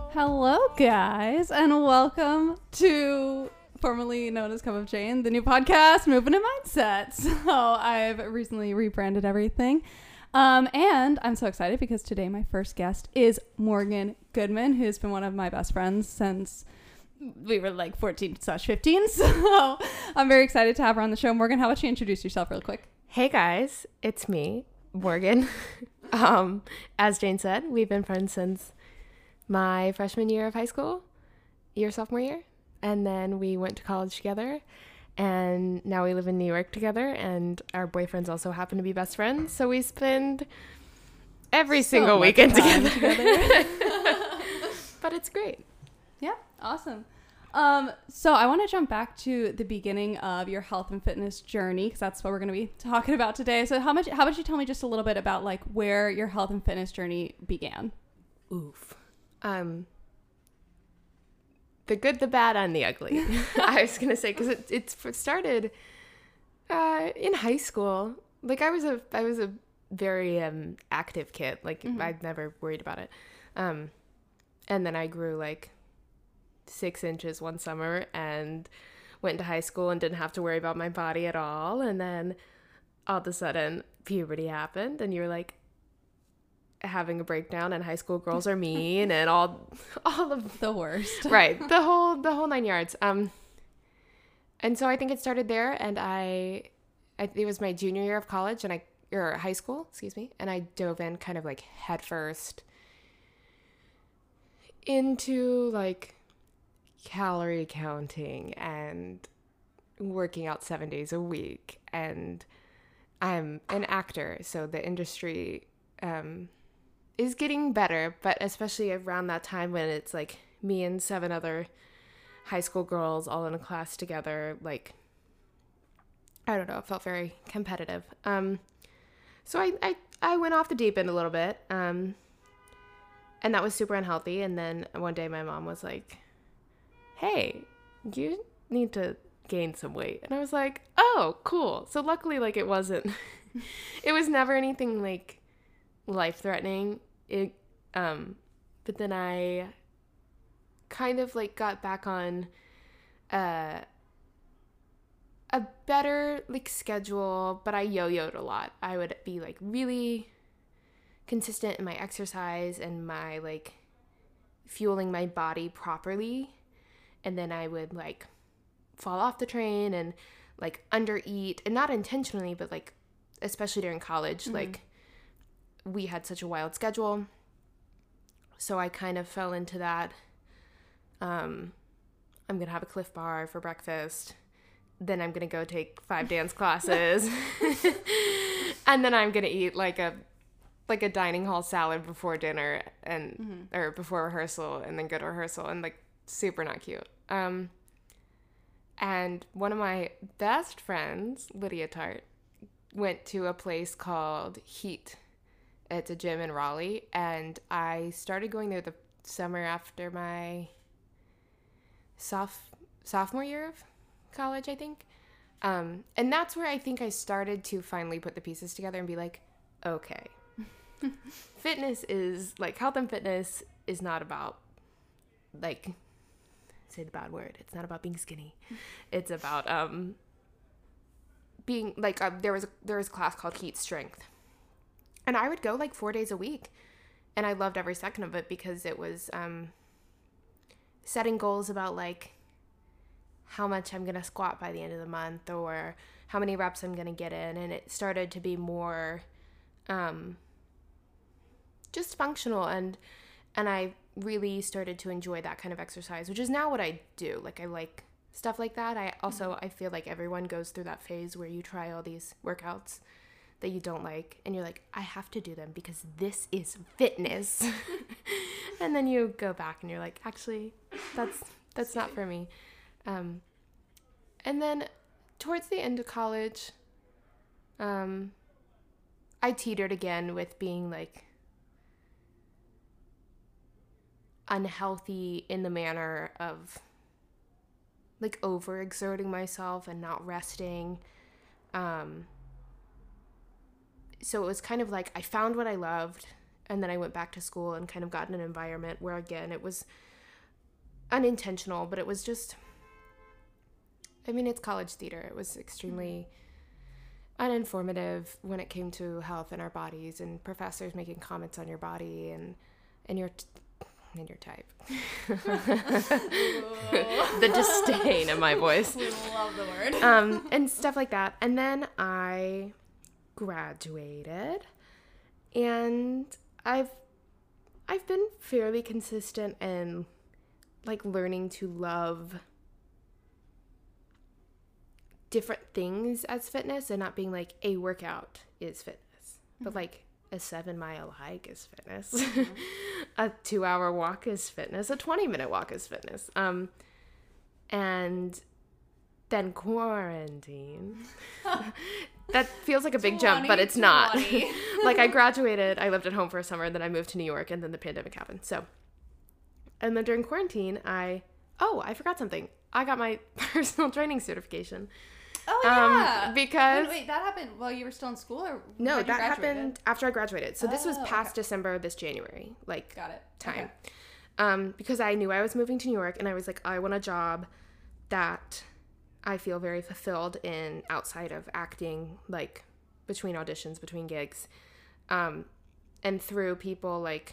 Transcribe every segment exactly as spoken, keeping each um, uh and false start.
Hello, guys, and welcome to formerly known as Cup of Jane, the new podcast, Movement and Mindset. So I've recently rebranded everything. Um, and I'm so excited because today my first guest is Morgan Goodman, who's been one of my best friends since we were like fourteen slash fifteen. So I'm very excited to have her on the show. Morgan, how about you introduce yourself real quick? Hey guys, it's me, Morgan. um, as Jane said, we've been friends since my freshman year of high school, your sophomore year. And then we went to college together. And now we live in New York together, and our boyfriends also happen to be best friends. So we spend every So single much weekend time together. together. But it's great. Yeah, awesome. Um, so I want to jump back to the beginning of your health and fitness journey, because that's what we're going to be talking about today. So how much, how about you tell me just a little bit about like where your health and fitness journey began? Oof. Um, the good, the bad, and the ugly. I was going to say, because it, it's started uh, in high school. Like I was a, I was a very um, active kid. Like mm-hmm. I'd never worried about it. Um, and then I grew like six inches one summer and went to high school and didn't have to worry about my body at all. And then all of a sudden puberty happened and you're like having a breakdown and high school girls are mean and all all of the worst. Right. The whole the whole nine yards. Um and so I think it started there, and I, I it was my junior year of college and I or high school, excuse me, and I dove in kind of like head first into like calorie counting and working out seven days a week. And I'm an actor, so the industry um, is getting better, but especially around that time when it's like me and seven other high school girls all in a class together, like, I don't know, it felt very competitive. Um, so I, I, I went off the deep end a little bit, um, and that was super unhealthy. And then one day my mom was like, hey, you need to gain some weight. And I was like, oh, cool. So luckily, like, it wasn't, it was never anything like life-threatening. It, um, but then I kind of like got back on uh, a better like schedule, but I yo-yoed a lot. I would be like really consistent in my exercise and my like fueling my body properly. And then I would like fall off the train and like undereat, and not intentionally, but like, especially during college, mm-hmm. like we had such a wild schedule. So I kind of fell into that. Um, I'm going to have a Cliff Bar for breakfast. Then I'm going to go take five dance classes. And then I'm going to eat like a, like a dining hall salad before dinner and, mm-hmm. or before rehearsal, and then go to rehearsal, and like, super not cute. Um, and one of my best friends, Lydia Tart, went to a place called Heat. It's a gym in Raleigh, and I started going there the summer after my soph- sophomore year of college, I think. Um, and that's where I think I started to finally put the pieces together and be like, okay, fitness is, like, health and fitness is not about, like, say the bad word. It's not about being skinny. It's about um being like uh, there was a, there was a class called Heat Strength, and I would go like four days a week, and I loved every second of it because it was um setting goals about like how much I'm gonna squat by the end of the month, or how many reps I'm gonna get in, and it started to be more um just functional, and and I really started to enjoy that kind of exercise, which is now what I do. Like, I like stuff like that. I also, I feel like everyone goes through that phase where you try all these workouts that you don't like, and you're like, I have to do them because this is fitness. And then you go back and you're like, actually, that's, that's not for me. Um, and then towards the end of college, um, I teetered again with being like, unhealthy in the manner of like overexerting myself and not resting. Um, so it was kind of like I found what I loved And then I went back to school and kind of got in an environment where, again, it was unintentional, but it was just, I mean, it's college theater. It was extremely uninformative when it came to health and our bodies, and professors making comments on your body and, and your, t- and your type. The disdain in my voice. We love the word. Um, and stuff like that. And then I graduated, and I've I've been fairly consistent in like learning to love different things as fitness, and not being like a workout is fitness, mm-hmm. but like a seven mile hike is fitness, mm-hmm. a two hour walk is fitness, a twenty minute walk is fitness. Um, and then quarantine. That feels like a big jump, but it's not. Like I graduated, I lived at home for a summer, then I moved to New York, and then the pandemic happened. So, and then during quarantine, I, oh, I forgot something. I got my personal training certification. Oh, yeah. Um, because... Wait, wait, that happened while you were still in school? Or no, that happened after I graduated. So this was Oh, past okay. December, this January, like Got it. time. Okay. Um, because I knew I was moving to New York, and I was like, I want a job that I feel very fulfilled in outside of acting, like between auditions, between gigs. Um, and through people like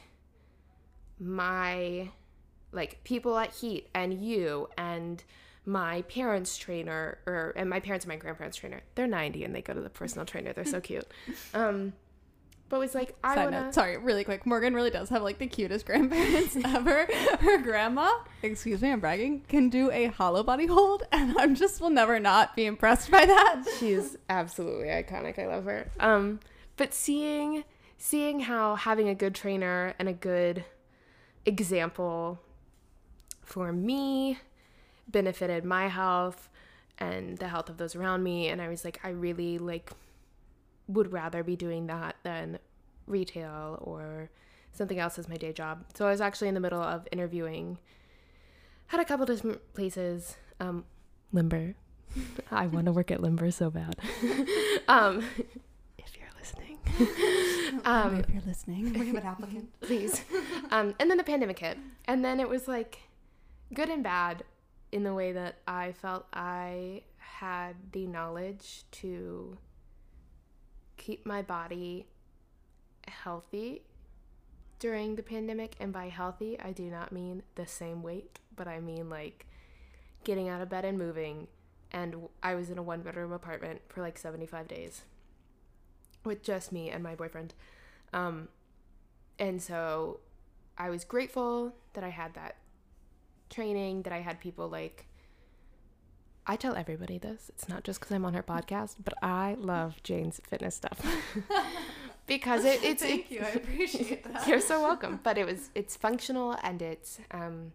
my, like people at Heat and you and my parents' trainer, or and my parents and my grandparents' trainer. They're ninety and they go to the personal trainer. They're so cute. Um, but it was like, I Side wanna... note, sorry, really quick. Morgan really does have like the cutest grandparents ever. Her grandma, excuse me, I'm bragging, can do a hollow body hold, and I'm just will never not be impressed by that. She's absolutely iconic. I love her. Um, but seeing seeing how having a good trainer and a good example for me benefited my health and the health of those around me, and I was like, I really like would rather be doing that than retail or something else as my day job. So I was actually in the middle of interviewing, had a couple different places. Um, Limber. I want to work at Limber so bad. um, if you're listening. um, if you're listening, we have an applicant. Please. Um, and then the pandemic hit. And then it was like good and bad in the way that I felt I had the knowledge to keep my body healthy during the pandemic. And by healthy, I do not mean the same weight, but I mean like getting out of bed and moving. And I was in a one bedroom apartment for like seventy-five days with just me and my boyfriend. Um, and so I was grateful that I had that training, that I had people like, I tell everybody this, it's not just because I'm on her podcast, but I love Jane's fitness stuff. Because it, it's Thank it, you, I appreciate that. You're so welcome. But it was it's functional, and it's um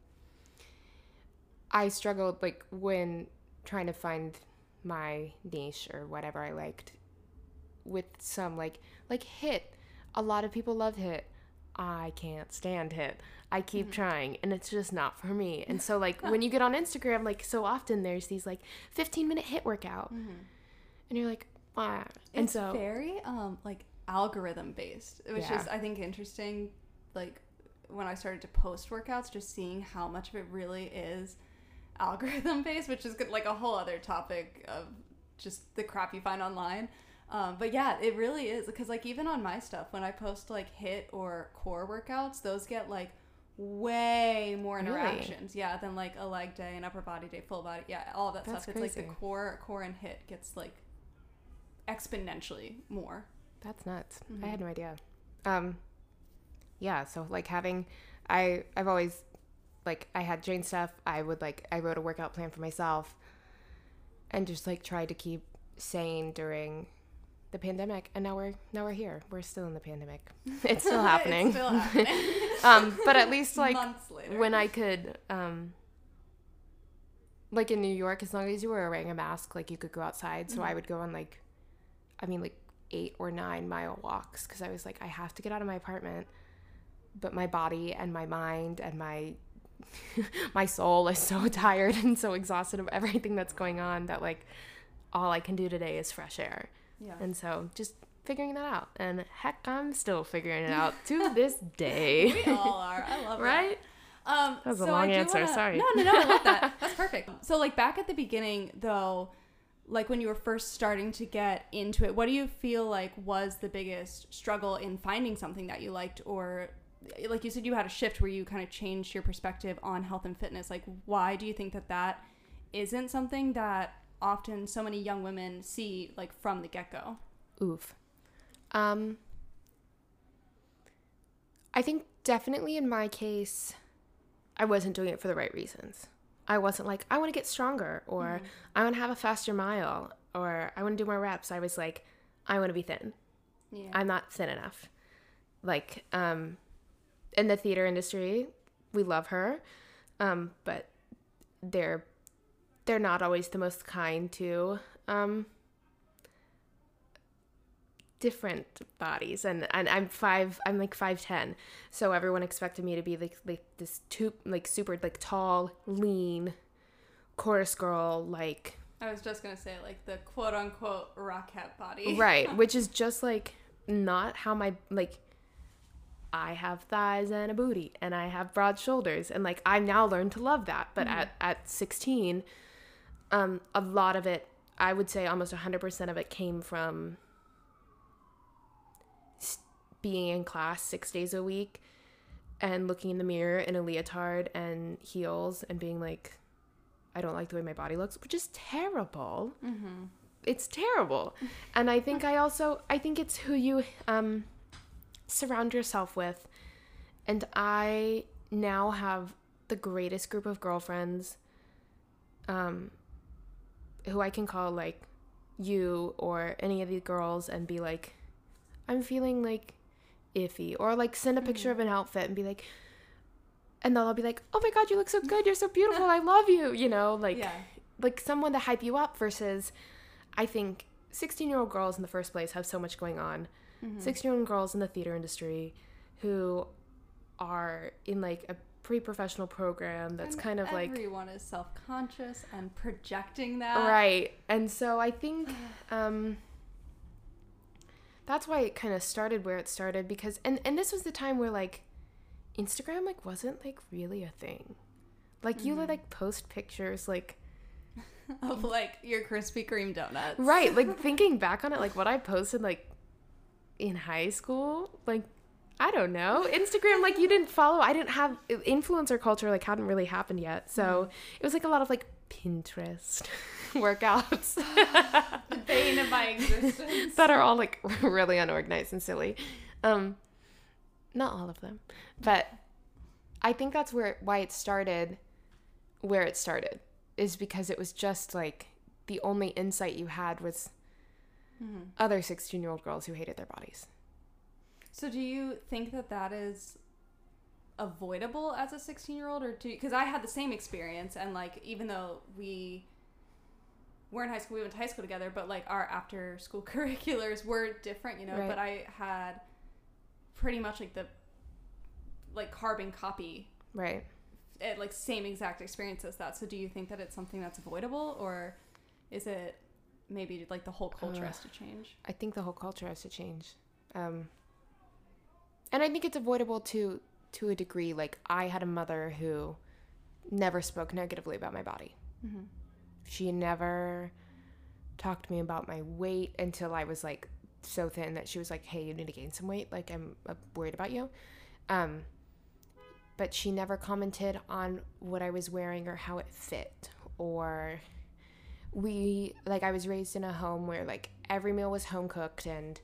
I struggled like when trying to find my niche or whatever I liked with some like like HIIT. A lot of people love HIIT. I can't stand HIIT. I keep mm-hmm. trying, and it's just not for me. And so like when you get on Instagram, like so often there's these like fifteen minute HIIT workout, mm-hmm. and you're like, ah. And it's so very um like algorithm based, which yeah. is I think interesting. Like when I started to post workouts, just seeing how much of it really is algorithm based, which is good, like a whole other topic of just the crap you find online. Um, but yeah, it really is, because like even on my stuff, when I post like HIIT or core workouts, those get like way more interactions, really? Yeah, than like a leg day, an upper body day, full body, yeah, all of that That's stuff. crazy. It's like the core, core and HIIT gets like exponentially more. That's nuts. Mm-hmm. I had no idea. Um, yeah, so like having, I I've always like I had Jane stuff. I would like I wrote a workout plan for myself, and just like tried to keep sane during the pandemic, and now we're now we're here. We're still in the pandemic. It's still happening. It's still happening. um, but at least like months later, when I could, um, like in New York, as long as you were wearing a mask, like you could go outside. So mm-hmm. I would go on like, I mean like eight or nine mile walks, because I was like, I have to get out of my apartment, but my body and my mind and my my soul is so tired and so exhausted of everything that's going on that like all I can do today is fresh air. Yeah. And so just figuring that out. And heck, I'm still figuring it out to this day. We all are. I love right? that. Um, that was so a long I do answer. wanna... Sorry. No, no, no. I love that. That's perfect. So, like, back at the beginning, though, like, when you were first starting to get into it, what do you feel like was the biggest struggle in finding something that you liked? Or, like you said, you had a shift where you kind of changed your perspective on health and fitness. Like, why do you think that that isn't something that often so many young women see, like, from the get-go? Oof. Um, I think definitely in my case, I wasn't doing it for the right reasons. I wasn't like, I want to get stronger, or mm-hmm. I want to have a faster mile, or I want to do more reps. I was like, I want to be thin. Yeah. I'm not thin enough. Like, um, in the theater industry, we love her, um, but they're they're not always the most kind to um, different bodies. And, and I'm five, I'm like five ten, so everyone expected me to be like like this too like super like tall, lean, chorus girl. Like, I was just gonna say, like, the quote unquote Rockette body, right? Which is just like not how my like. I have thighs and a booty, and I have broad shoulders, and like I've now learned to love that. But mm-hmm. at at sixteen, um, a lot of it, I would say almost one hundred percent of it came from being in class six days a week and looking in the mirror in a leotard and heels and being like, I don't like the way my body looks, which is terrible. Mm-hmm. It's terrible. And I think I also, I think it's who you um, surround yourself with. And I now have the greatest group of girlfriends um, who I can call like you or any of the girls and be like, I'm feeling like iffy, or like send a picture mm-hmm. of an outfit and be like, and they'll all be like, oh my God, you look so good. You're so beautiful. I love you. You know, like, yeah. like someone to hype you up versus I think sixteen year old girls in the first place have so much going on. Mm-hmm. sixteen year old girls in the theater industry who are in like a pre-professional program that's and kind of everyone like everyone is self-conscious and projecting that. Right. And so I think, um, that's why it kind of started where it started because, and, and this was the time where like Instagram like wasn't like really a thing. Like mm-hmm. you would like post pictures like of like your Krispy Kreme donuts. Right. Like thinking back on it, like what I posted like in high school, like I don't know, Instagram, like you didn't follow, I didn't have influencer culture, like hadn't really happened yet. So mm-hmm. it was like a lot of like Pinterest workouts. The bane of my existence. That are all like really unorganized and silly. Um, not all of them, but I think that's where, why it started, where it started is because it was just like the only insight you had was mm-hmm. other sixteen year old girls who hated their bodies. So do you think that that is avoidable as a sixteen year old, or do, because I had the same experience, and like even though we were in high school, we went to high school together, but like our after school curriculars were different, you know, right. But I had pretty much like the like carbon copy, right, it, like same exact experience as that. So do you think that it's something that's avoidable, or is it maybe like the whole culture uh, has to change? I think the whole culture has to change. Um, and I think it's avoidable to to a degree. Like I had a mother who never spoke negatively about my body. Mm-hmm. She never talked to me about my weight until I was like so thin that she was like, hey, you need to gain some weight. Like I'm uh, worried about you. Um, but she never commented on what I was wearing or how it fit, or we, like I was raised in a home where like every meal was home cooked, and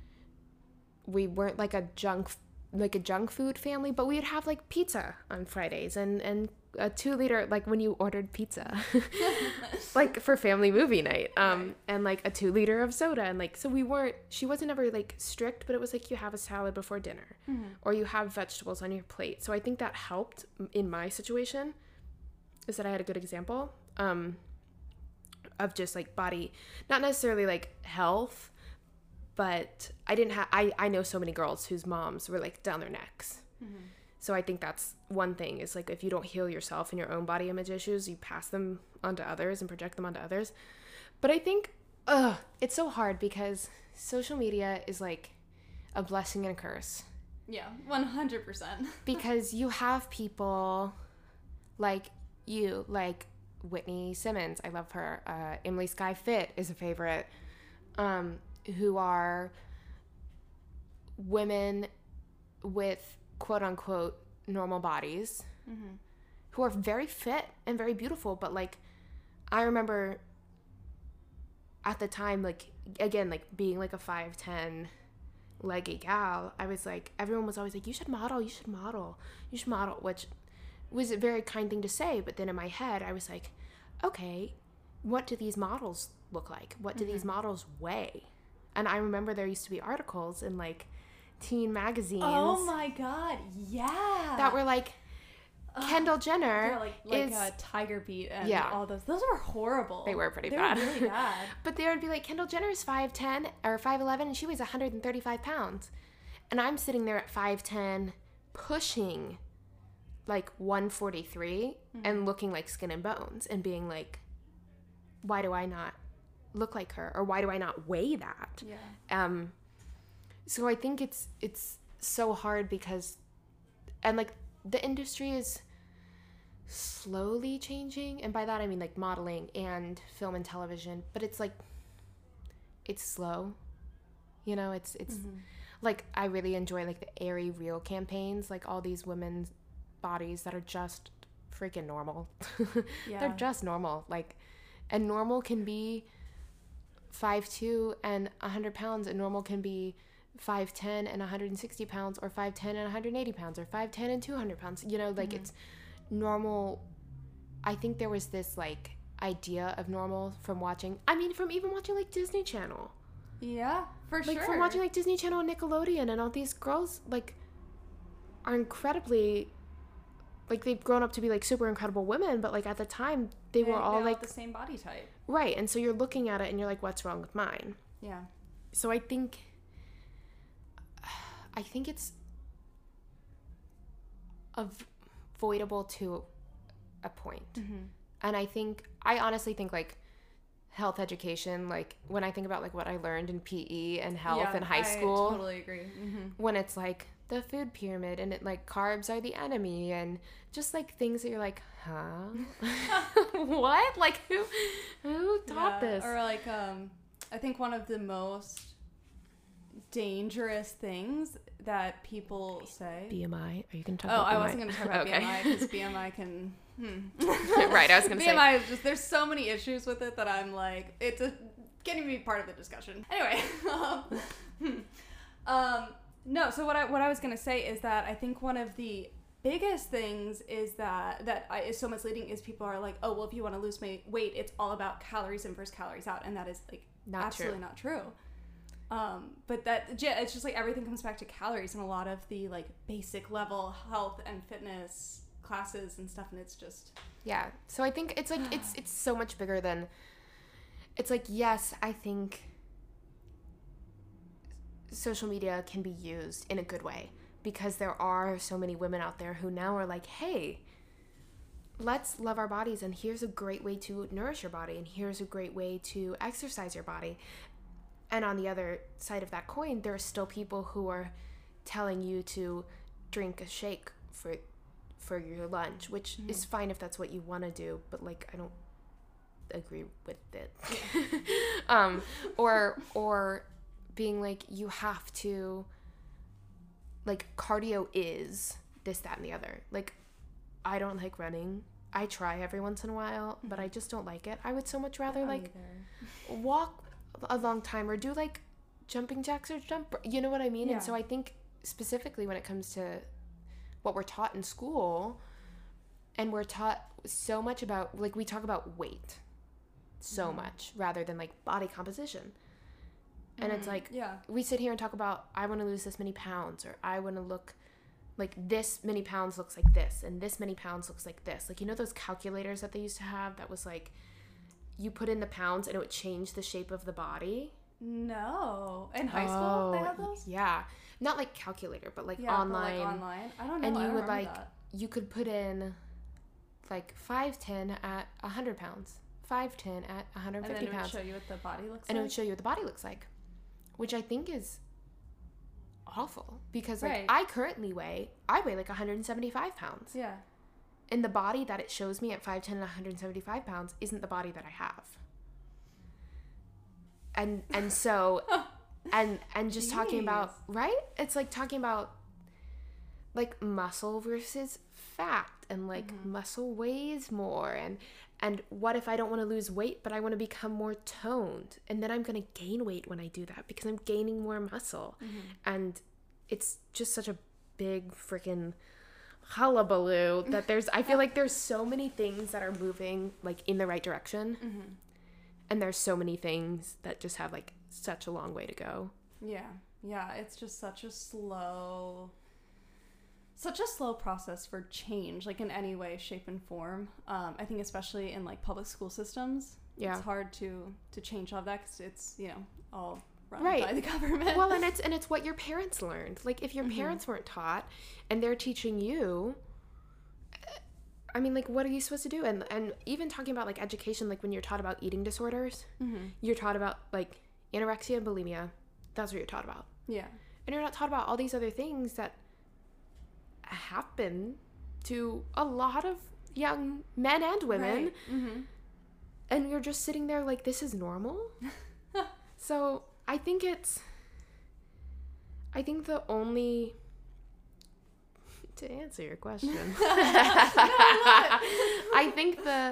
we weren't like a junk like a junk food family, but we'd have like pizza on Fridays and and a two liter, like when you ordered pizza like for family movie night, um right. and like a two liter of soda, and like so we weren't she wasn't ever like strict, but it was like you have a salad before dinner, mm-hmm. or you have vegetables on your plate. So I think that helped in my situation, is that I had a good example um of just like body, not necessarily like health, but I didn't have, I, I know so many girls whose moms were like down their necks. Mm-hmm. So I think that's one thing, is like if you don't heal yourself and your own body image issues, you pass them onto others and project them onto others. But I think, ugh, it's so hard because social media is like a blessing and a curse. Yeah, one hundred percent. Because you have people like you, like Whitney Simmons. I love her. Uh, Emily Sky Fit is a favorite. Um, who are women with quote unquote normal bodies, mm-hmm. who are very fit and very beautiful. But like, I remember at the time, like, again, like being like a five ten leggy gal, I was like, everyone was always like, you should model, you should model, you should model, which was a very kind thing to say. But then in my head, I was like, okay, what do these models look like? What do mm-hmm. these models weigh? And I remember there used to be articles in like teen magazines. Oh my god, yeah. That were like, Kendall uh, Jenner yeah, like, like is uh, Tiger Beat and yeah. all those. Those were horrible. They were pretty they bad. They were really bad. But they would be like, Kendall Jenner's five ten or five eleven and she weighs one hundred thirty-five pounds. And I'm sitting there at five ten pushing like one forty-three mm-hmm. and looking like skin and bones and being like, why do I not look like her? Or why do I not weigh that? Yeah. Um. So I think it's it's so hard because, and like the industry is slowly changing, and by that I mean like modeling and film and television, but it's like it's slow, you know. It's it's mm-hmm. like I really enjoy like the Airy Real campaigns, like all these women's bodies that are just freaking normal. Yeah. They're just normal, like, and normal can be five two and one hundred pounds, and normal can be five ten and one hundred sixty pounds, or five ten and one hundred eighty pounds, or five ten and two hundred pounds, you know, like mm-hmm. it's normal. I think there was this like idea of normal from watching, I mean from even watching like Disney Channel. Yeah, for like, sure. Like from watching like Disney Channel and Nickelodeon, and all these girls like are incredibly, like they've grown up to be like super incredible women, but like at the time they, they were all like the same body type. Right, and so you're looking at it and you're like, what's wrong with mine? Yeah. So I think I think it's avoidable to a point. Mm-hmm. And I think, I honestly think like health education, like when I think about like what I learned in P E and health yeah, in high school. I totally agree. Mm-hmm. When it's like the food pyramid and it like carbs are the enemy and just like things that you're like, huh? What? Like who who taught yeah, this? Or like um I think one of the most dangerous things that people say. B M I? Are you going to talk oh, about B M I? Oh, I wasn't going to talk about okay. B M I because B M I can... Hmm. Right, I was going to say. B M I is just... There's so many issues with it that I'm like... It's a, getting to be part of the discussion. Anyway. um, um, no, so what I what I was going to say is that I think one of the biggest things is that that I, is so misleading is people are like, oh, well, if you want to lose weight, it's all about calories in versus calories out. And that is like not absolutely true. not true. Um, but that, yeah, it's just like everything comes back to calories and a lot of the like basic level health and fitness classes and stuff. And it's just, yeah. So I think it's like, it's, it's so much bigger than, it's like, yes, I think social media can be used in a good way because there are so many women out there who now are like, hey, let's love our bodies. And here's a great way to nourish your body. And here's a great way to exercise your body. And on the other side of that coin, there are still people who are telling you to drink a shake for for your lunch, which mm-hmm. is fine if that's what you want to do, but like I don't agree with it. um, or or being like you have to like cardio is this, that, and the other. Like I don't like running. I try every once in a while, mm-hmm. but I just don't like it. I would so much rather like either. walk a long time or do like jumping jacks or jump, you know what I mean? Yeah. And so I think specifically when it comes to what we're taught in school, and we're taught so much about, like we talk about weight so mm-hmm. much rather than like body composition. And mm-hmm. it's like, yeah. we sit here and talk about, I want to lose this many pounds, or I want to look like this many pounds looks like this, and this many pounds looks like this. Like, you know those calculators that they used to have that was like, you put in the pounds and it would change the shape of the body? No. In high school, they had those? Yeah. Not like calculator, but like yeah, online. But like online. I don't know. And you I don't would like, that. you could put in like five ten at one hundred pounds, five ten at one hundred fifty pounds. And then it would pounds. show you what the body looks and like? And it would show you what the body looks like. which I think is awful because like Right. I currently weigh, I weigh like one hundred seventy-five pounds. Yeah. And the body that it shows me at five ten and one hundred seventy-five pounds isn't the body that I have. And and so and and just talking about, right? It's like talking about like muscle versus fat, and like Mm-hmm. muscle weighs more, and and what if I don't want to lose weight but I want to become more toned, and then I'm going to gain weight when I do that because I'm gaining more muscle. Mm-hmm. And it's just such a big freaking hullabaloo that there's I feel like there's so many things that are moving like in the right direction. Mm-hmm. And there's so many things that just have like such a long way to go. Yeah. Yeah. It's just such a slow, such a slow process for change, like in any way, shape, and form. Um, I think especially in like public school systems, Yeah. it's hard to to change all that because it's, you know, all run Right. by the government. Well, and it's and it's what your parents learned. Like if your Mm-hmm. parents weren't taught and they're teaching you, I mean, like what are you supposed to do? And and even talking about like education, like when you're taught about eating disorders, Mm-hmm. you're taught about like anorexia and bulimia. That's what you're taught about. Yeah. And you're not taught about all these other things that happen to a lot of young men and women. Right. Mm-hmm. And you're just sitting there like, this is normal? So I think it's, I think the only, to answer your question, I think the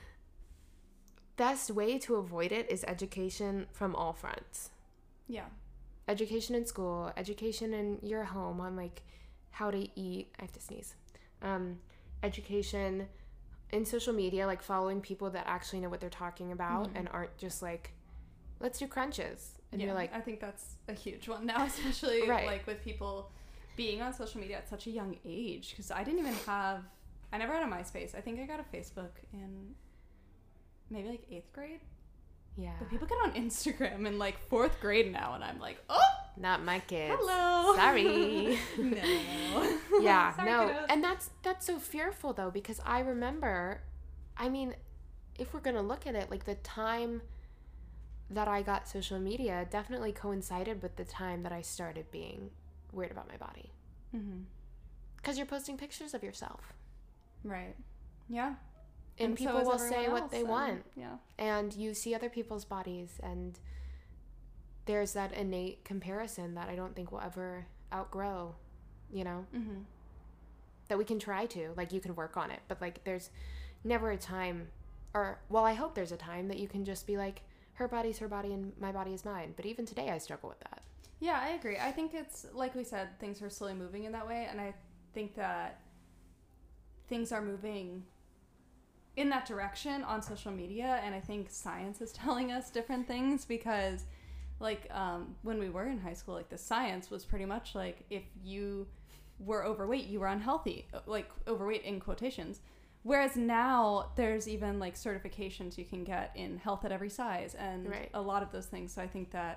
best way to avoid it is education from all fronts. Yeah. Education in school, education in your home on like how to eat. I have to sneeze. Um, education in social media, like following people that actually know what they're talking about Mm-hmm. and aren't just like, let's do crunches. And yeah, you're like, I think that's a huge one now, especially Right. like with people being on social media at such a young age. Because I didn't even have, I never had a MySpace. I think I got a Facebook in maybe like eighth grade. yeah, But people get on Instagram in like fourth grade now, and I'm like, oh, not my kids. hello. Sorry. No. Yeah, Sorry, no. kiddos. And that's that's so fearful though, because I remember, I mean, if we're going to look at it, like the time that I got social media definitely coincided with the time that I started being weird about my body. Mm-hmm. Because you're posting pictures of yourself. Right. Yeah. And, so people is will everyone say what else, they and- want. Yeah. And you see other people's bodies, and there's that innate comparison that I don't think we'll ever outgrow, you know? Mm-hmm. That we can try to. Like, you can work on it. But, like, there's never a time, or, well, I hope there's a time that you can just be like, her body's her body and my body is mine. But even today, I struggle with that. Yeah, I agree. I think it's, like we said, things are slowly moving in that way. And I think that things are moving in that direction on social media. And I think science is telling us different things because, like, um, when we were in high school, like, the science was pretty much like if you were overweight, you were unhealthy, like, overweight in quotations. Whereas now there's even, like, certifications you can get in health at every size and Right. a lot of those things. So I think that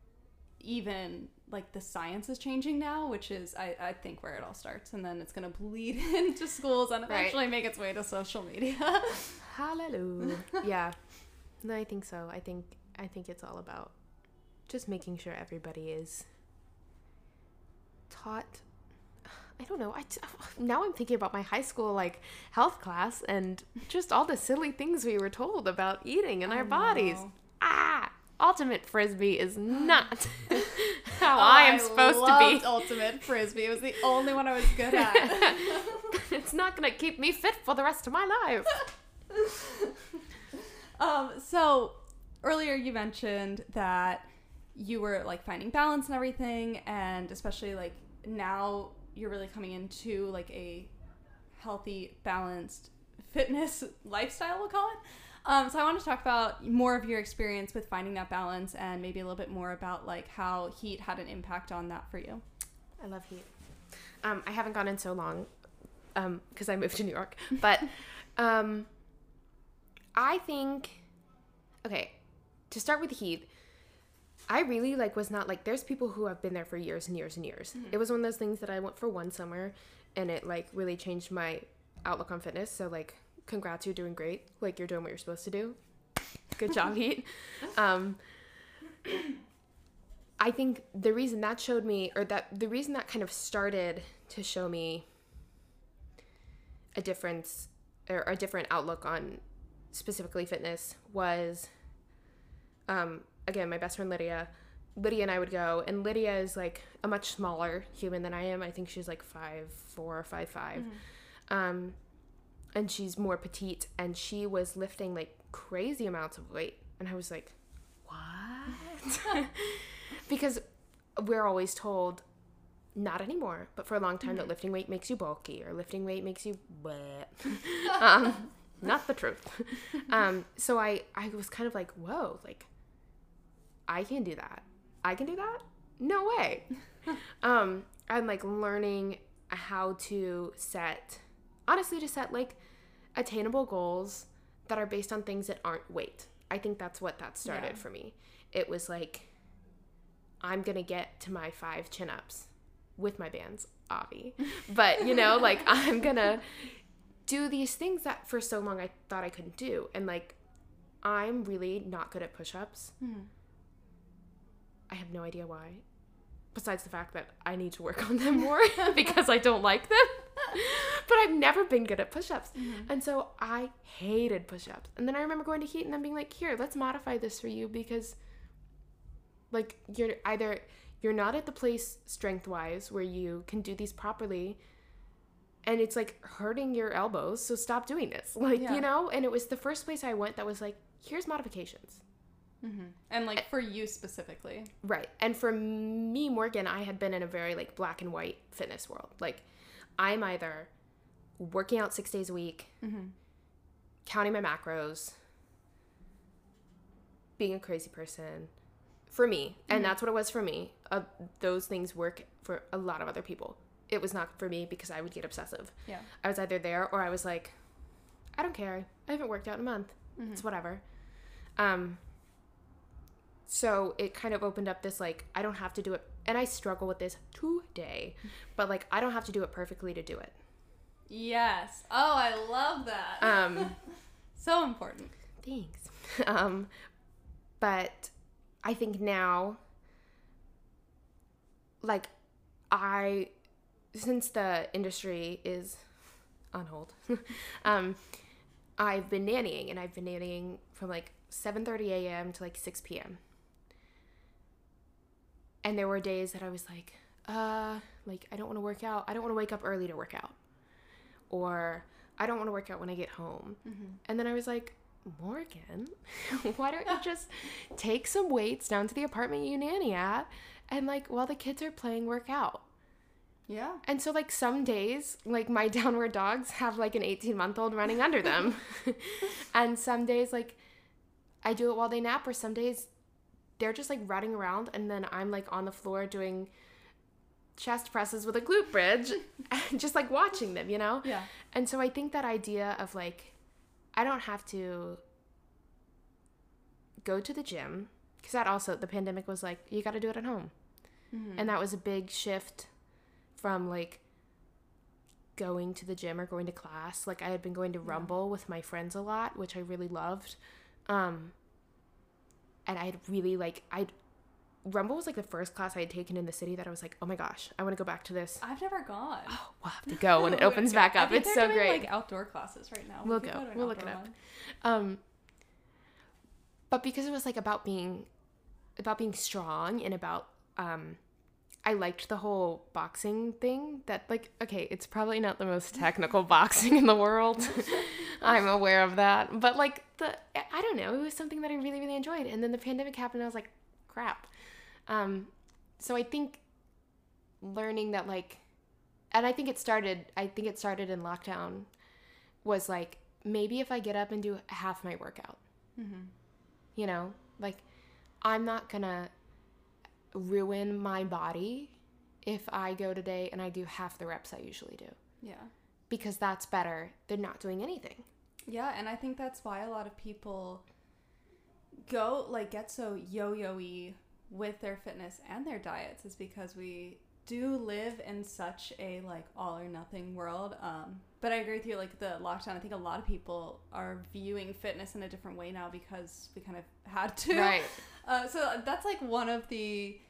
even like the science is changing now, which is I, I think where it all starts, and then it's gonna bleed into schools and Right. eventually make its way to social media. Hallelujah. Yeah. No, I think so. I think I think it's all about just making sure everybody is taught. I don't know. I t- now I'm thinking about my high school like health class and just all the silly things we were told about eating in I our bodies. know. Ah, ultimate frisbee is not how Oh, I am supposed to loved be. ultimate frisbee. It was the only one I was good at. It's not gonna keep me fit for the rest of my life. Um, so earlier you mentioned that you were like finding balance and everything, and especially like now you're really coming into like a healthy, balanced fitness lifestyle, we'll call it. Um, so I want to talk about more of your experience with finding that balance and maybe a little bit more about like how heat had an impact on that for you. I love heat. Um, I haven't gone in so long um, because I moved to New York. But um, I think, okay, to start with heat, I really like was not like, there's people who have been there for years and years and years. Mm-hmm. It was one of those things that I went for one summer and it like really changed my outlook on fitness. So like, congrats, you're doing great. Like you're doing what you're supposed to do. Good job, heat. Um, I think the reason that showed me, or that the reason that kind of started to show me a difference or a different outlook on specifically fitness was, um, again, my best friend Lydia. Lydia and I would go, and Lydia is like a much smaller human than I am. I think she's like five four, five five, mm-hmm. um, and she's more petite. And she was lifting like crazy amounts of weight, and I was like, "What?" Because we're always told, not anymore, but for a long time, mm-hmm. that lifting weight makes you bulky, or lifting weight makes you bleh. um, not the truth. Um, so I I was kind of like, whoa, like I can do that. I can do that? No way. um, I'm like learning how to set, honestly, to set like attainable goals that are based on things that aren't weight. I think that's what that started yeah. for me. It was like, I'm going to get to my five chin-ups with my bands, obvi. But, you know, like I'm going to do these things that for so long I thought I couldn't do. And like, I'm really not good at push-ups. Mm-hmm. I have no idea why, besides the fact that I need to work on them more because I don't like them. But I've never been good at push-ups. Mm-hmm. And so I hated push-ups. And then I remember going to Heat and them being like, here, let's modify this for you because, like, you're either, you're not at the place strength-wise where you can do these properly, and it's, like, hurting your elbows, so stop doing this. Like, yeah. you know? And it was the first place I went that was like, here's modifications. Mm-hmm. And like for you specifically, right? And for me, Morgan, I had been in a very like black and white fitness world. Like, I'm either working out six days a week, mm-hmm. counting my macros, being a crazy person, for me, mm-hmm. and that's what it was for me. Uh, those things work for a lot of other people. It was not for me because I would get obsessive. Yeah, I was either there or I was like, I don't care. I haven't worked out in a month. Mm-hmm. It's whatever. Um. So it kind of opened up this, like, I don't have to do it. And I struggle with this today. But, like, I don't have to do it perfectly to do it. Yes. Oh, I love that. Um, so important. Thanks. Um, but I think now, like, I, since the industry is on hold, um, I've been nannying. And I've been nannying from, like, seven thirty a.m. to, like, six p.m. And there were days that I was like, uh, like, I don't want to work out. I don't want to wake up early to work out. Or I don't want to work out when I get home. Mm-hmm. And then I was like, Morgan, why don't you just take some weights down to the apartment you nanny at and, like, while the kids are playing, work out. Yeah. And so, like, some days, like, my downward dogs have, like, an eighteen-month-old running under them. And some days, like, I do it while they nap, or some days they're just like running around and then I'm like on the floor doing chest presses with a glute bridge and just like watching them, you know? Yeah. And so I think that idea of like, I don't have to go to the gym, because that also, the pandemic was like, you got to do it at home. Mm-hmm. And that was a big shift from like going to the gym or going to class. Like I had been going to Rumble yeah. with my friends a lot, which I really loved. Um, and I'd really like, I'd, Rumble was like the first class I had taken in the city that I was like, oh my gosh, I want to go back to this. I've never gone. Oh, we'll have to go when it opens back up. It's so doing, great. Like outdoor classes right now. We'll we go. go we'll look it up. Um, but because it was like about being, about being strong and about, um, I liked the whole boxing thing that like, okay, it's probably not the most technical boxing in the world. I'm aware of that. But like the, I don't know, it was something that I really, really enjoyed. And then the pandemic happened and I was like, crap. Um, so I think learning that like, and I think it started, I think it started in lockdown, was like, maybe if I get up and do half my workout, mm-hmm. you know, like I'm not gonna ruin my body if I go today and I do half the reps I usually do. Yeah. Because that's better than not doing anything. Yeah, and I think that's why a lot of people go, like, get so yo-yo-y with their fitness and their diets, is because we do live in such a, like, all-or-nothing world. Um, but I agree with you, like, the lockdown, I think a lot of people are viewing fitness in a different way now because we kind of had to. Right. Uh, so that's, like, one of the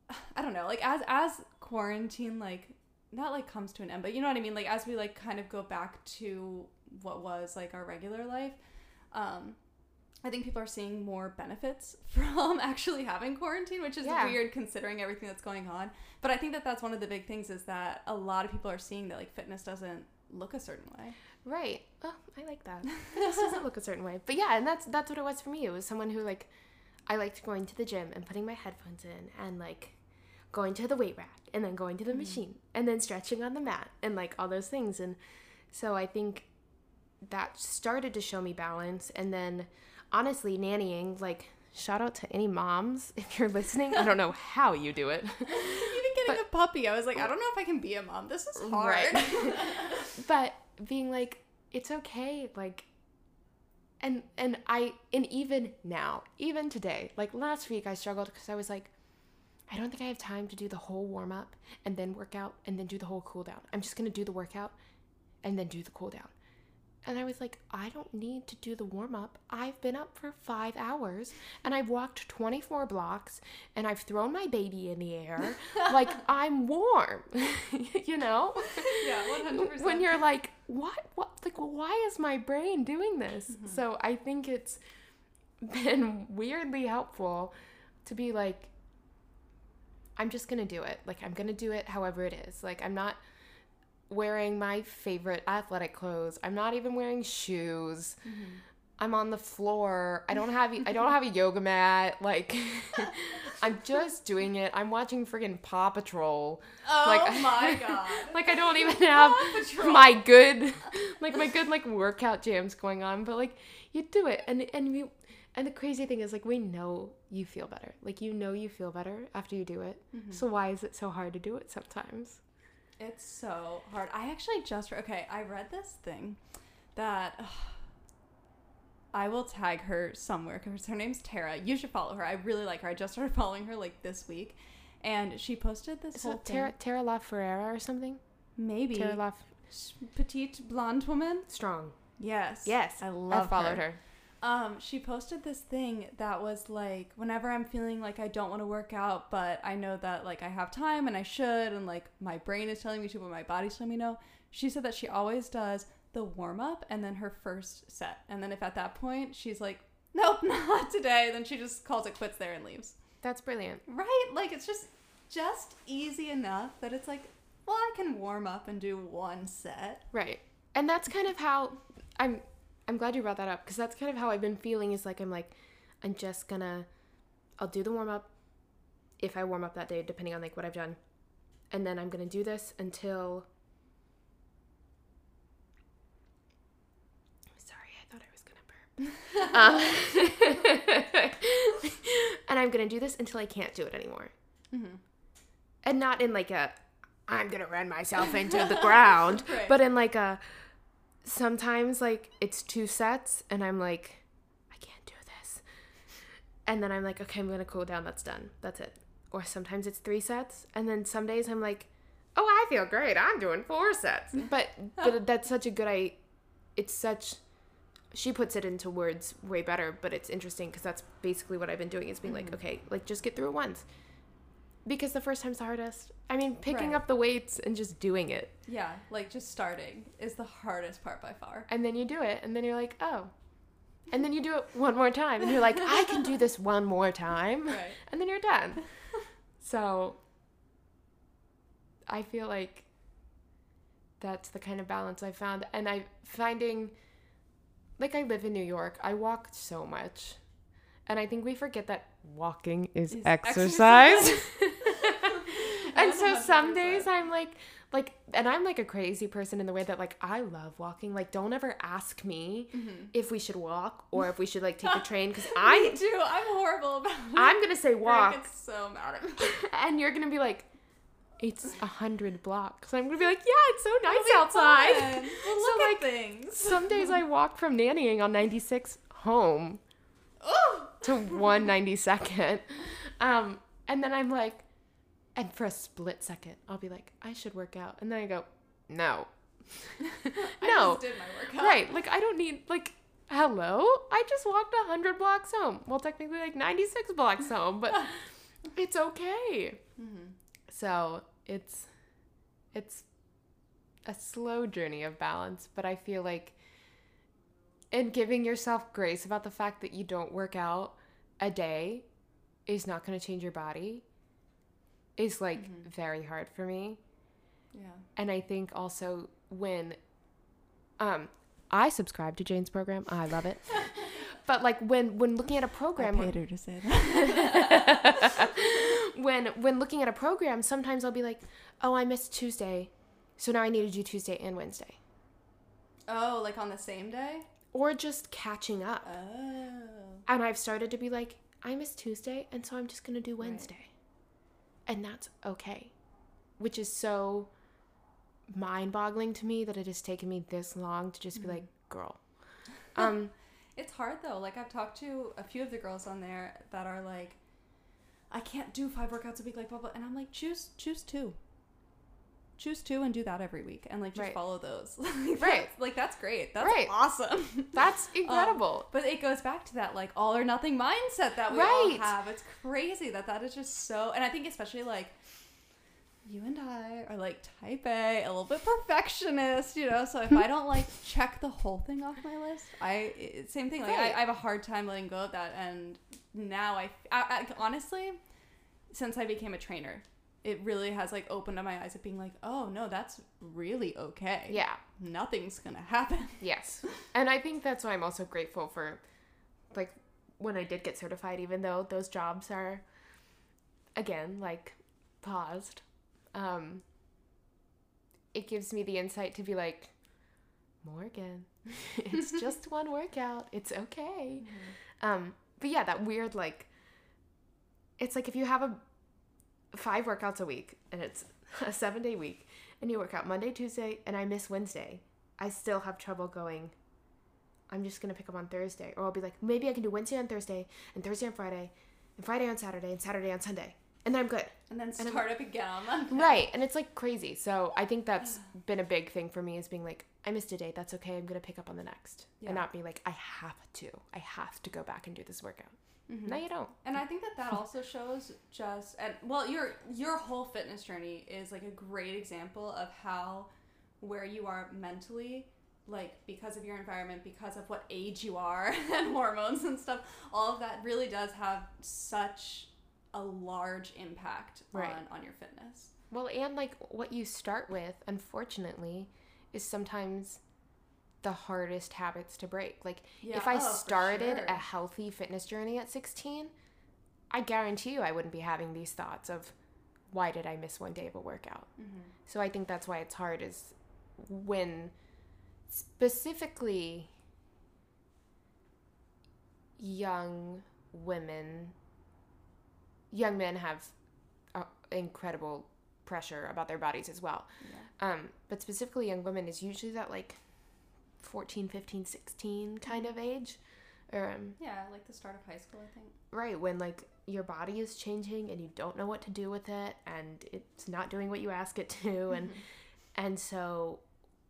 I don't know, like as as quarantine like not like comes to an end, but you know what I mean, like as we like kind of go back to what was like our regular life, um I think people are seeing more benefits from actually having quarantine, which is yeah. weird considering everything that's going on. But I think that that's one of the big things is that a lot of people are seeing that like fitness doesn't look a certain way. Right. Oh, I like that. Fitness doesn't look a certain way. But yeah, and that's that's what it was for me. It was someone who like, I liked going to the gym and putting my headphones in and like going to the weight rack and then going to the mm-hmm. machine and then stretching on the mat and like all those things. And so I think that started to show me balance. And then honestly, nannying, like, shout out to any moms if you're listening. I don't know how you do it. Even getting but, a puppy, I was like, I don't know if I can be a mom. This is hard. Right. But being like, it's okay. Like, and and I, and even now, even today, like last week I struggled because I was like, I don't think I have time to do the whole warm up and then work out and then do the whole cool down. I'm just going to do the workout and then do the cool down. And I was like, I don't need to do the warm-up. I've been up for five hours, and I've walked twenty-four blocks, and I've thrown my baby in the air. Like, I'm warm, you know? Yeah, one hundred percent. When you're like, what? What? Like, why is my brain doing this? Mm-hmm. So I think it's been weirdly helpful to be like, I'm just going to do it. Like, I'm going to do it however it is. Like, I'm not wearing my favorite athletic clothes. I'm not even wearing shoes. Mm-hmm. I'm on the floor. I don't have I don't have a yoga mat. Like I'm just doing it. I'm watching friggin' Paw Patrol. Oh like, my god. Like I don't even have my good like my good like workout jams going on, but like you do it and and you and the crazy thing is like we know you feel better. Like you know you feel better after you do it. Mm-hmm. So why is it so hard to do it sometimes? It's so hard. I actually just, okay, I read this thing that, ugh, I will tag her somewhere because her name's Tara. You should follow her. I really like her. I just started following her like this week. And she posted this Is whole it Tara, Tara La Ferrera or something? Maybe. Tara La... Petite blonde woman? Strong. Yes. Yes. I love I followed her. her. Um, she posted this thing that was like, whenever I'm feeling like I don't want to work out, but I know that like I have time and I should, and like my brain is telling me to, but my body's telling me no. She said that she always does the warm up and then her first set. And then if at that point she's like, nope, not today, then she just calls it quits there and leaves. That's brilliant. Right? Like it's just, just easy enough that it's like, well, I can warm up and do one set. Right. And that's kind of how I'm, I'm glad you brought that up because that's kind of how I've been feeling is like I'm like I'm just gonna I'll do the warm up if I warm up that day depending on like what I've done and then I'm gonna do this until sorry I thought I was gonna burp um, and I'm gonna do this until I can't do it anymore. Mm-hmm. And not in like a I'm gonna run myself into the ground right. But in like a sometimes like it's two sets and I'm like I can't do this and then I'm like okay I'm gonna cool down, that's done, that's it. Or sometimes it's three sets and then some days I'm like oh I feel great, I'm doing four sets. But but that's such a good I it's such she puts it into words way better, but it's interesting because that's basically what I've been doing is being mm-hmm. like okay like just get through it once. Because the first time's the hardest. I mean, picking right. up the weights and just doing it. Yeah, like just starting is the hardest part by far. And then you do it, and then you're like, oh. And then you do it one more time, and you're like, I can do this one more time. Right. And then you're done. So I feel like that's the kind of balance I found. And I'm finding, like I live in New York. I walk so much. And I think we forget that walking is, is exercise. exercise. And so some days I'm like, like, and I'm like a crazy person in the way that like, I love walking. Like, don't ever ask me mm-hmm. if we should walk or if we should like take the train. Cause I me too. I'm horrible about it. I'm going to say walk. Greg gets so mad at me. And you're going to be like, it's a hundred blocks. So I'm going to be like, yeah, it's so nice outside. Well, look so, at like, things. Some days I walk from nannying on ninety-six home. Ooh. To one ninety-second. Um, and then I'm like, and for a split second, I'll be like, I should work out. And then I go, no. no. I just did my workout. Right. Like, I don't need, like, hello? I just walked one hundred blocks home. Well, technically, like, ninety-six blocks home. But it's okay. Mm-hmm. So it's it's a slow journey of balance, but I feel like and giving yourself grace about the fact that you don't work out a day is not going to change your body is like mm-hmm. very hard for me. Yeah. And I think also when um I subscribe to Jane's program, I love it. But like when when looking at a program, I paid her to say that. when when looking at a program, sometimes I'll be like, "Oh, I missed Tuesday, so now I need to do Tuesday and Wednesday." Oh, like on the same day? Or just catching up. Oh. And I've started to be like, I missed Tuesday, and so I'm just going to do Wednesday. Right. And that's okay. Which is so mind-boggling to me that it has taken me this long to just mm-hmm. be like, girl. Um, it's hard, though. Like, I've talked to a few of the girls on there that are like, I can't do five workouts a week, like, blah, blah. And I'm like, choose, choose two. Choose two and do that every week and like just right. follow those. like, right. That's, like that's great. That's right. awesome. That's incredible. um, but it goes back to that like all or nothing mindset that we right. all have. It's crazy that that is just so, and I think especially like you and I are like type A, a little bit perfectionist, you know, so if I don't like check the whole thing off my list, I, it, same thing. Like right. I, I have a hard time letting go of that. And now I, I, I honestly, since I became a trainer, it really has like opened up my eyes of being like, oh no, that's really okay. Yeah. Nothing's gonna happen. Yes. And I think that's why I'm also grateful for like when I did get certified, even though those jobs are again like paused. Um, it gives me the insight to be like, Morgan, it's just one workout. It's okay. Mm-hmm. Um, but yeah, that weird like it's like if you have a five workouts a week and it's a seven day week and you work out Monday, Tuesday, and I miss Wednesday, I still have trouble going, I'm just going to pick up on Thursday. Or I'll be like, maybe I can do Wednesday on Thursday and Thursday on Friday and Friday on Saturday and Saturday on Sunday. And then I'm good. And then start and up again on Monday. Right. And it's like crazy. So I think that's been a big thing for me is being like, I missed a day. That's okay. I'm going to pick up on the next. Yeah. And not be like, I have to. I have to go back and do this workout. Mm-hmm. No, you don't. And I think that that also shows just, and well, your your whole fitness journey is like a great example of how where you are mentally, like because of your environment, because of what age you are and hormones and stuff, all of that really does have such a large impact right. on, on your fitness. Well, and like what you start with, unfortunately, is sometimes the hardest habits to break. Like yeah, if I oh, started sure. a healthy fitness journey at sixteen, I guarantee you I wouldn't be having these thoughts of why did I miss one day of a workout. Mm-hmm. So I think that's why it's hard is when specifically young women, young men have uh, incredible pressure about their bodies as well. Yeah. Um, but specifically young women is usually that like fourteen, fifteen, sixteen kind of age. Or, um, yeah, like the start of high school, I think. Right, when like your body is changing and you don't know what to do with it and it's not doing what you ask it to. Mm-hmm. And and so,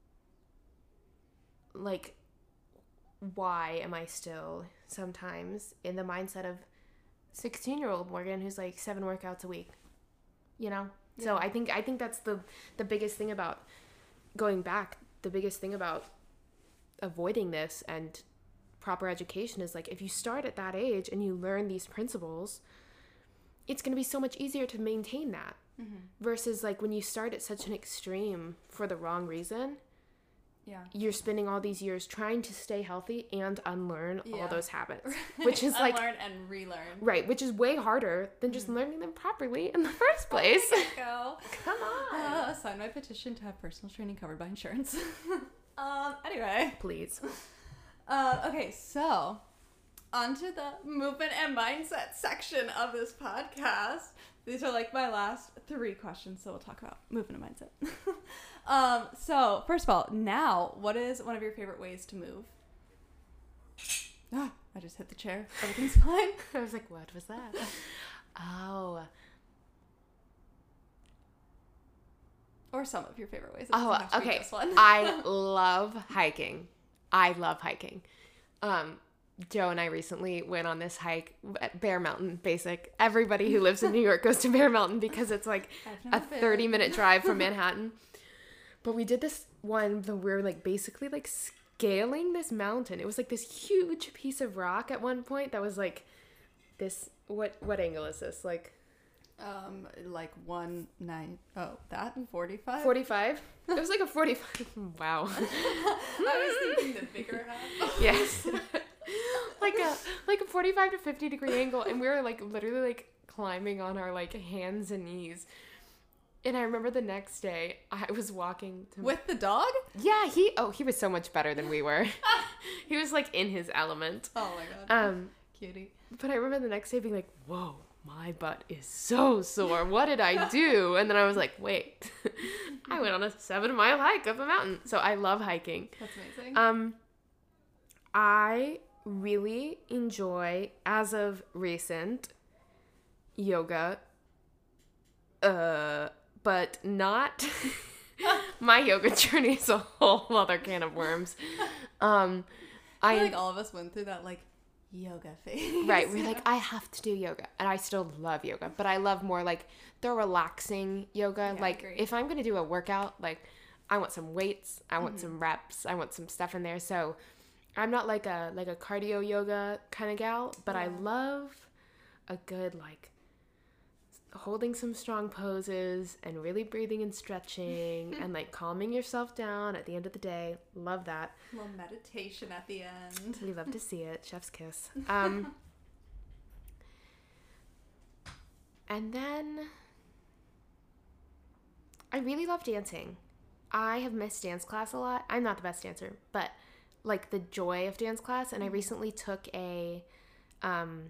like, why am I still sometimes in the mindset of sixteen-year-old Morgan who's like seven workouts a week? You know? Yeah. So I think I think that's the the biggest thing about going back, the biggest thing about avoiding this and proper education is like if you start at that age and you learn these principles, it's going to be so much easier to maintain that. Mm-hmm. Versus like when you start at such an extreme for the wrong reason, yeah, you're spending all these years trying to stay healthy and unlearn yeah. all those habits, which is like unlearn and relearn. Right, which is way harder than just mm-hmm. learning them properly in the first place. Oh, go. Come on. Uh, sign my petition to have personal training covered by insurance. Um, anyway. Please. Uh, okay, so on to the movement and mindset section of this podcast. These are like my last three questions, so we'll talk about movement and mindset. um, so first of all, now, what is one of your favorite ways to move? Ah, I just hit the chair. Everything's fine. I was like, what was that? Oh. Or some of your favorite ways. Oh, okay. I love hiking. I love hiking. Um, Joe and I recently went on this hike at Bear Mountain. Basic. Everybody who lives in New York goes to Bear Mountain because it's like a thirty minute drive from Manhattan. But we did this one that we were like basically like scaling this mountain. It was like this huge piece of rock at one point that was like this. What what angle is this? Like, um, like one nine. Oh, that forty-five. Forty-five. It was like a forty-five. Wow. I was thinking the bigger half. Yes. like a like a forty-five to fifty degree angle, and we were like literally like climbing on our like hands and knees. And I remember the next day I was walking to with the dog. Yeah, he oh he was so much better than we were. He was like in his element. Oh my god. Um, cutie. But I remember the next day being like, whoa, my butt is so sore. What did I do? And then I was like, wait, I went on a seven mile hike up a mountain. So I love hiking. That's amazing. Um, I really enjoy, as of recent, yoga. Uh, but not my yoga journey is a whole other can of worms. Um, I I feel like all of us went through that like yoga phase. Right, we're like, I have to do yoga, and I still love yoga, but I love more like the relaxing yoga. Yeah, like if I'm gonna do a workout, like I want some weights, I want Mm-hmm. some reps, I want some stuff in there. So I'm not like a like a cardio yoga kind of gal, but I Yeah. love a good like holding some strong poses and really breathing and stretching and like calming yourself down at the end of the day. Love that. A little meditation at the end. We love to see it. Chef's kiss. Um, and then I really love dancing. I have missed dance class a lot. I'm not the best dancer, but like the joy of dance class. And I recently took a um,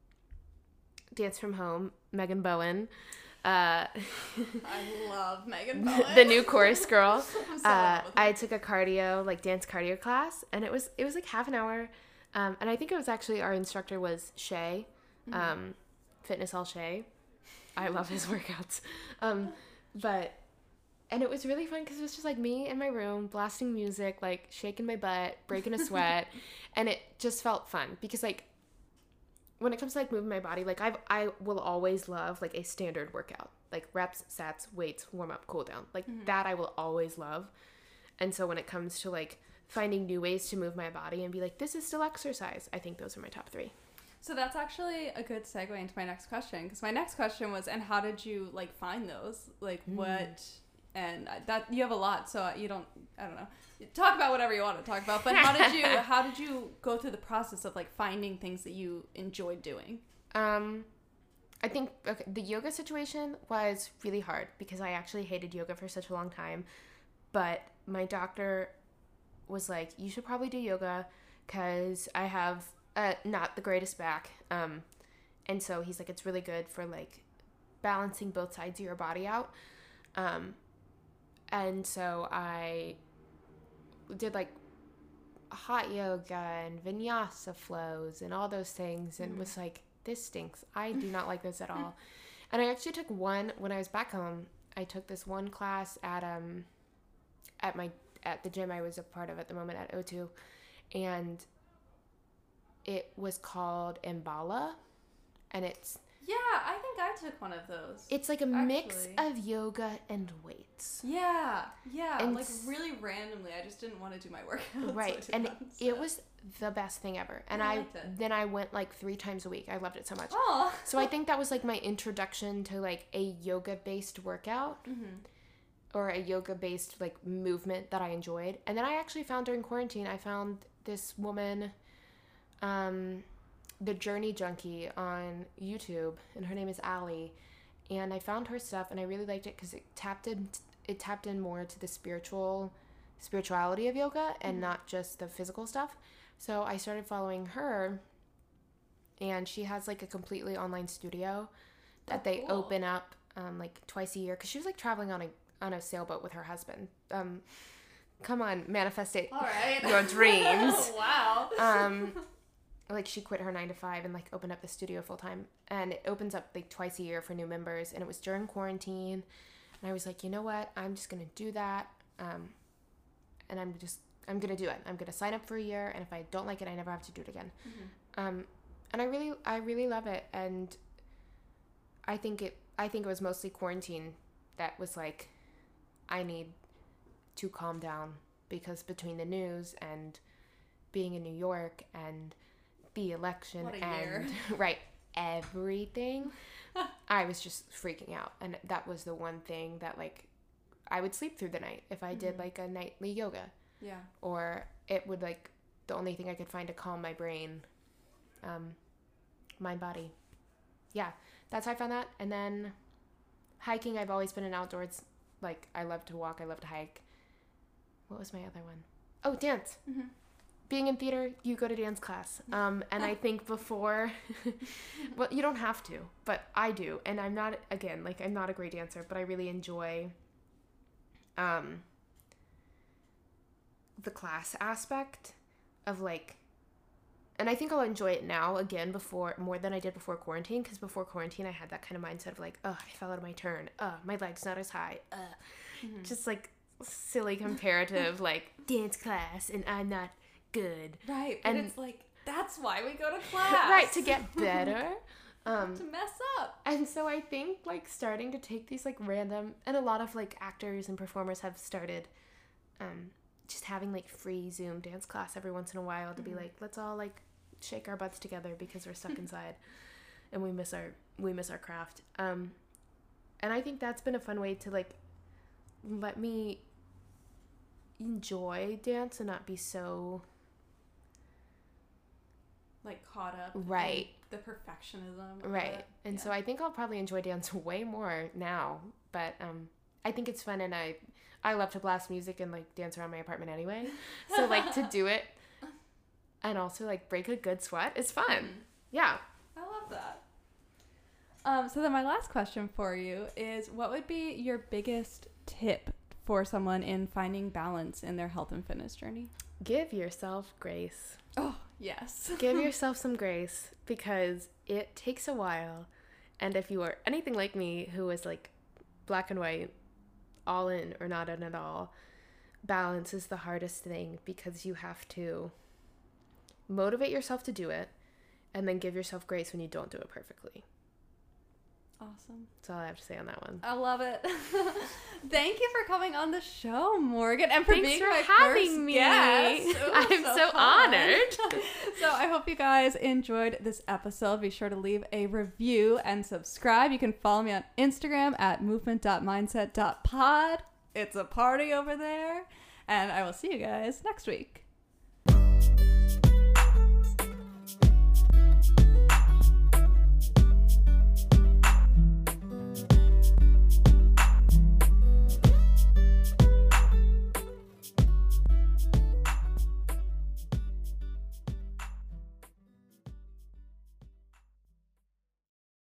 dance from home, Megan Bowen. Uh, I love Megan Bowen. the new chorus girl. I'm so in uh, love with her. I took a cardio, like dance cardio class, and it was it was like half an hour, um, and I think it was actually our instructor was Shay, um, Fitness All Shay. I love his workouts, um, but and it was really fun because it was just like me in my room blasting music, like shaking my butt, breaking a sweat, and it just felt fun because like when it comes to like moving my body, like I've I will always love like a standard workout, like reps, sets, weights, warm up, cool down, like Mm-hmm. that I will always love. And so when it comes to like finding new ways to move my body and be like, this is still exercise, I think those are my top three. So that's actually a good segue into my next question, because my next question was, and how did you like find those? Like Mm. what? And I- that you have a lot, so you don't. I don't know. Talk about whatever you want to talk about. But how did you? How did you go through the process of like finding things that you enjoyed doing? Um, I think okay, the yoga situation was really hard because I actually hated yoga for such a long time. But my doctor was like, you should probably do yoga because I have uh, not the greatest back. Um, and so he's like, it's really good for like balancing both sides of your body out. Um, and so I did like hot yoga and vinyasa flows and all those things and was like, this stinks. I do not like this at all. And I actually took one when I was back home. I took this one class at um at my at the gym I was a part of at the moment at O two, and it was called Mbala, and it's Yeah, I think I took one of those. it's like a mix Actually. of yoga and weights. Yeah, yeah, And like s- really randomly. I just didn't want to do my workout. so I Right. did And that it instead. was the best thing ever. And Yeah, I I, liked it. then I went like three times a week. I loved it so much. Oh. So I think that was like my introduction to like a yoga based workout Mhm. or a yoga based like movement that I enjoyed. And then I actually found during quarantine, I found this woman, um, the Journey Junkie on YouTube, and her name is Allie. And I found her stuff and I really liked it because it tapped in, it tapped in more to the spiritual spirituality of yoga and Mhm. not just the physical stuff. So I started following her, and she has like a completely online studio that Oh, they cool. open up um, like twice a year because she was like traveling on a on a sailboat with her husband. Um, come on, manifest it. All right. Your dreams. Wow. Um, like she quit her nine to five and like opened up the studio full time, and it opens up like twice a year for new members. And it was during quarantine, and I was like, you know what? I'm just gonna do that. Um, and I'm just I'm going to do it. I'm going to sign up for a year. And if I don't like it, I never have to do it again. Mm-hmm. Um, and I really, I really love it. And I think it, I think it was mostly quarantine that was like, I need to calm down, because between the news and being in New York and the election What a and year. right, everything, I was just freaking out. And that was the one thing that, like, I would sleep through the night if I did Mhm. like a nightly yoga, Yeah. or it would, like, the only thing I could find to calm my brain, um, mind, body. Yeah, that's how I found that. And then hiking, I've always been an outdoors, like, I love to walk, I love to hike. What was my other one? Oh, dance. Mm-hmm. Being in theater, you go to dance class. Um, and I think before, well, you don't have to, but I do. And I'm not, again, like, I'm not a great dancer, but I really enjoy um, the class aspect of, like, and I think I'll enjoy it now, again, before, more than I did before quarantine, because before quarantine, I had that kind of mindset of, like, oh, I fell out of my turn. Oh, my leg's not as high. Uh, Mm-hmm. just, like, silly comparative, like, dance class, and I'm not good. Right. But And- it's like, that's why we go to class. Right, to get better. Um, to mess up. and so I think, like, starting to take these, like, random, and a lot of, like, actors and performers have started um, just having, like, free Zoom dance class every once in a while to be Mhm. like, let's all, like, shake our butts together because we're stuck inside and we miss our we miss our craft. Um, and I think that's been a fun way to, like, let me enjoy dance and not be so Like caught up. Right. in the perfectionism. of right. it. And Yeah. so I think I'll probably enjoy dance way more now. But um, I think it's fun, and I I love to blast music and, like, dance around my apartment anyway. So, like, to do it and also, like, break a good sweat is fun. Mhm. Yeah. I love that. Um, so then my last question for you is, what would be your biggest tip for someone in finding balance in their health and fitness journey? Give yourself grace. Oh, yes. Give yourself some grace, because it takes a while. And if you are anything like me, who is, like, black and white, all in or not in at all, balance is the hardest thing, because you have to motivate yourself to do it and then give yourself grace when you don't do it perfectly. Awesome. That's all I have to say on that one. I love it. Thank you for coming on the show, Morgan, and for Thanks being for my having first me. guest. It was I'm so fun. honored. So I hope you guys enjoyed this episode. Be sure to leave a review and subscribe. You can follow me on Instagram at movement dot mindset dot pod. It's a party over there. And I will see you guys next week.